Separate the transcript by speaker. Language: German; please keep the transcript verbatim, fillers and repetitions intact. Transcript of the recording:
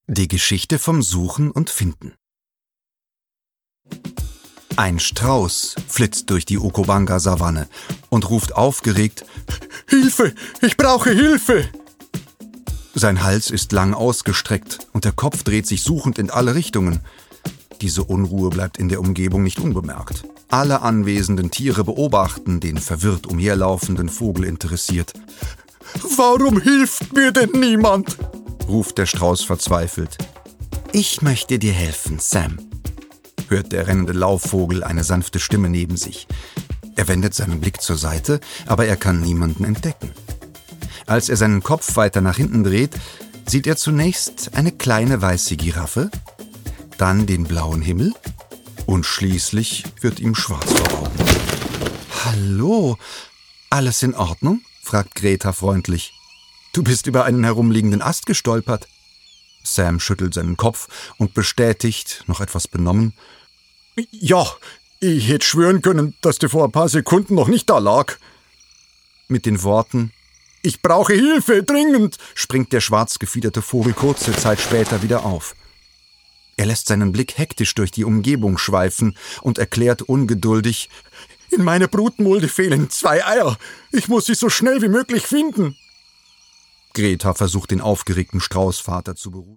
Speaker 1: Die Geschichte vom Suchen und Finden. Ein Strauß flitzt durch die Okobanga-Savanne und ruft aufgeregt: »Hilfe! Ich brauche Hilfe!« Sein Hals ist lang ausgestreckt und der Kopf dreht sich suchend in alle Richtungen. Diese Unruhe bleibt in der Umgebung nicht unbemerkt. Alle anwesenden Tiere beobachten den verwirrt umherlaufenden Vogel interessiert. »Warum hilft mir denn niemand?« ruft der Strauß verzweifelt. »Ich möchte dir helfen, Sam«, hört der rennende Laufvogel eine sanfte Stimme neben sich. Er wendet seinen Blick zur Seite, aber er kann niemanden entdecken. Als er seinen Kopf weiter nach hinten dreht, sieht er zunächst eine kleine weiße Giraffe, dann den blauen Himmel und schließlich wird ihm schwarz vor Augen. »Hallo, alles in Ordnung?« fragt Greta freundlich. »Du bist über einen herumliegenden Ast gestolpert.« Sam schüttelt seinen Kopf und bestätigt, noch etwas benommen: »Ja, ich hätte schwören können, dass der vor ein paar Sekunden noch nicht da lag.« Mit den Worten »Ich brauche Hilfe, dringend«, springt der schwarz gefiederte Vogel kurze Zeit später wieder auf. Er lässt seinen Blick hektisch durch die Umgebung schweifen und erklärt ungeduldig: »In meiner Brutmulde fehlen zwei Eier. Ich muss sie so schnell wie möglich finden.« Greta versucht, den aufgeregten Straußvater zu beruhigen.